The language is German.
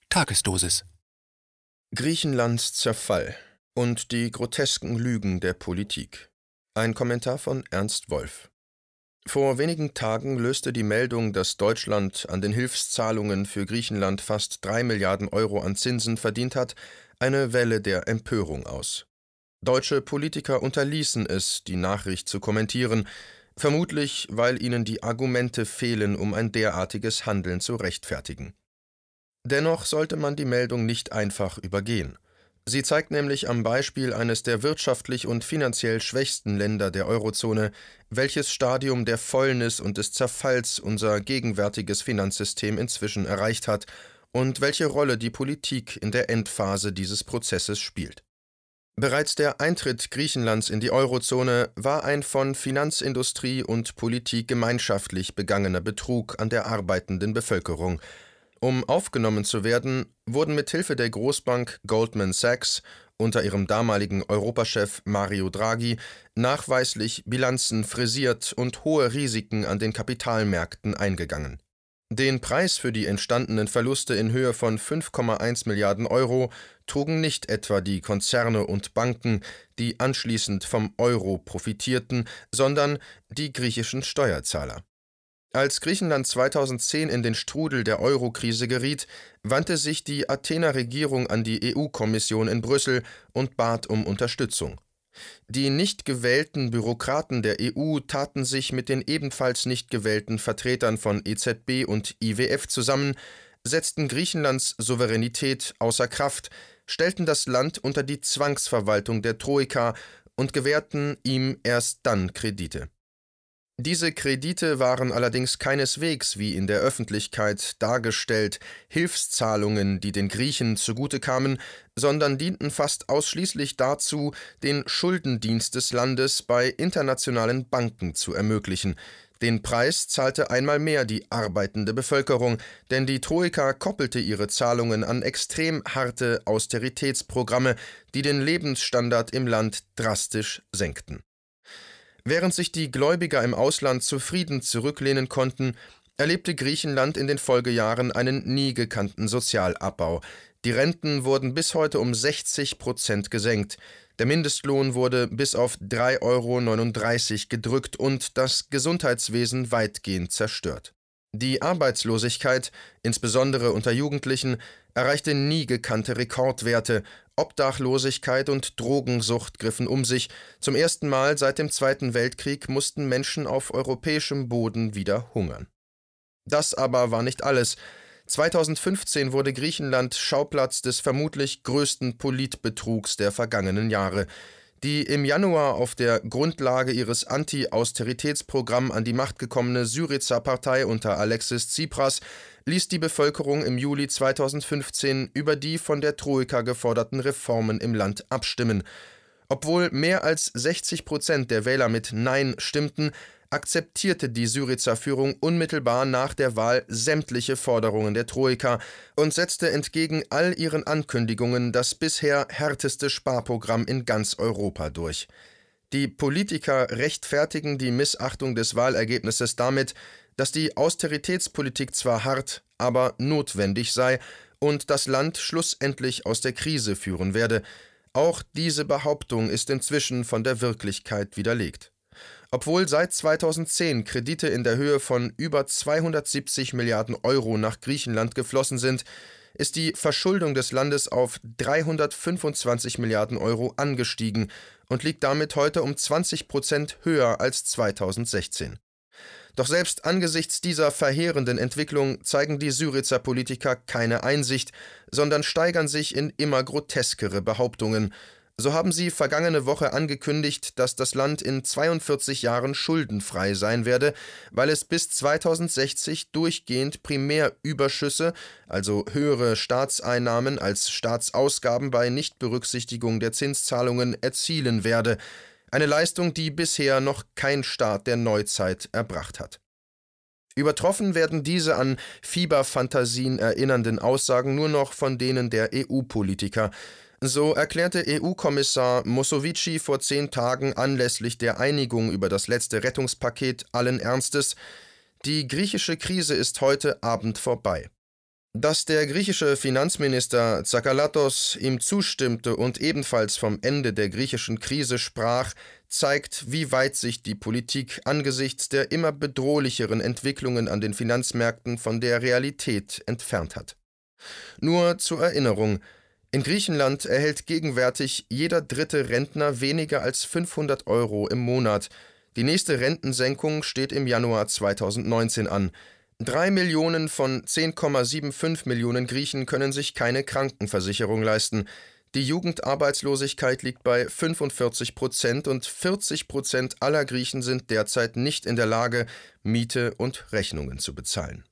Tagesdosis. Griechenlands Zerfall und die grotesken Lügen der Politik. Ein Kommentar von Ernst Wolf. Vor wenigen Tagen löste die Meldung, dass Deutschland an den Hilfszahlungen für Griechenland fast 3 Milliarden Euro an Zinsen verdient hat, eine Welle der Empörung aus. Deutsche Politiker unterließen es, die Nachricht zu kommentieren, vermutlich, weil ihnen die Argumente fehlen, um ein derartiges Handeln zu rechtfertigen. Dennoch sollte man die Meldung nicht einfach übergehen. Sie zeigt nämlich am Beispiel eines der wirtschaftlich und finanziell schwächsten Länder der Eurozone, welches Stadium der Fäulnis und des Zerfalls unser gegenwärtiges Finanzsystem inzwischen erreicht hat und welche Rolle die Politik in der Endphase dieses Prozesses spielt. Bereits der Eintritt Griechenlands in die Eurozone war ein von Finanzindustrie und Politik gemeinschaftlich begangener Betrug an der arbeitenden Bevölkerung. Um aufgenommen zu werden, wurden mithilfe der Großbank Goldman Sachs unter ihrem damaligen Europachef Mario Draghi nachweislich Bilanzen frisiert und hohe Risiken an den Kapitalmärkten eingegangen. Den Preis für die entstandenen Verluste in Höhe von 5,1 Milliarden Euro trugen nicht etwa die Konzerne und Banken, die anschließend vom Euro profitierten, sondern die griechischen Steuerzahler. Als Griechenland 2010 in den Strudel der Euro-Krise geriet, wandte sich die Athener Regierung an die EU-Kommission in Brüssel und bat um Unterstützung. Die nicht gewählten Bürokraten der EU taten sich mit den ebenfalls nicht gewählten Vertretern von EZB und IWF zusammen, setzten Griechenlands Souveränität außer Kraft, stellten das Land unter die Zwangsverwaltung der Troika und gewährten ihm erst dann Kredite. Diese Kredite waren allerdings keineswegs, wie in der Öffentlichkeit dargestellt, Hilfszahlungen, die den Griechen zugute kamen, sondern dienten fast ausschließlich dazu, den Schuldendienst des Landes bei internationalen Banken zu ermöglichen. Den Preis zahlte einmal mehr die arbeitende Bevölkerung, denn die Troika koppelte ihre Zahlungen an extrem harte Austeritätsprogramme, die den Lebensstandard im Land drastisch senkten. Während sich die Gläubiger im Ausland zufrieden zurücklehnen konnten, erlebte Griechenland in den Folgejahren einen nie gekannten Sozialabbau. Die Renten wurden bis heute um 60% gesenkt, der Mindestlohn wurde bis auf 3,39 € gedrückt und das Gesundheitswesen weitgehend zerstört. Die Arbeitslosigkeit, insbesondere unter Jugendlichen, erreichte nie gekannte Rekordwerte. Obdachlosigkeit und Drogensucht griffen um sich. Zum ersten Mal seit dem Zweiten Weltkrieg mussten Menschen auf europäischem Boden wieder hungern. Das aber war nicht alles. 2015 wurde Griechenland Schauplatz des vermutlich größten Politbetrugs der vergangenen Jahre. Die im Januar auf der Grundlage ihres Anti-Austeritätsprogramms an die Macht gekommene Syriza-Partei unter Alexis Tsipras ließ die Bevölkerung im Juli 2015 über die von der Troika geforderten Reformen im Land abstimmen. Obwohl mehr als 60% der Wähler mit Nein stimmten, akzeptierte die Syriza-Führung unmittelbar nach der Wahl sämtliche Forderungen der Troika und setzte entgegen all ihren Ankündigungen das bisher härteste Sparprogramm in ganz Europa durch. Die Politiker rechtfertigen die Missachtung des Wahlergebnisses damit, dass die Austeritätspolitik zwar hart, aber notwendig sei und das Land schlussendlich aus der Krise führen werde. Auch diese Behauptung ist inzwischen von der Wirklichkeit widerlegt. Obwohl seit 2010 Kredite in der Höhe von über 270 Milliarden Euro nach Griechenland geflossen sind, ist die Verschuldung des Landes auf 325 Milliarden Euro angestiegen und liegt damit heute um 20% höher als 2016. Doch selbst angesichts dieser verheerenden Entwicklung zeigen die Syrizer Politiker keine Einsicht, sondern steigern sich in immer groteskere Behauptungen. So haben sie vergangene Woche angekündigt, dass das Land in 42 Jahren schuldenfrei sein werde, weil es bis 2060 durchgehend Primärüberschüsse, also höhere Staatseinnahmen als Staatsausgaben bei Nichtberücksichtigung der Zinszahlungen, erzielen werde. Eine Leistung, die bisher noch kein Staat der Neuzeit erbracht hat. Übertroffen werden diese an Fieberfantasien erinnernden Aussagen nur noch von denen der EU-Politiker. So erklärte EU-Kommissar Moscovici vor 10 Tagen anlässlich der Einigung über das letzte Rettungspaket allen Ernstes: Die griechische Krise ist heute Abend vorbei. Dass der griechische Finanzminister Tsakalatos ihm zustimmte und ebenfalls vom Ende der griechischen Krise sprach, zeigt, wie weit sich die Politik angesichts der immer bedrohlicheren Entwicklungen an den Finanzmärkten von der Realität entfernt hat. Nur zur Erinnerung: In Griechenland erhält gegenwärtig jeder dritte Rentner weniger als 500 € im Monat. Die nächste Rentensenkung steht im Januar 2019 an. 3 Millionen von 10,75 Millionen Griechen können sich keine Krankenversicherung leisten. Die Jugendarbeitslosigkeit liegt bei 45% und 40% aller Griechen sind derzeit nicht in der Lage, Miete und Rechnungen zu bezahlen.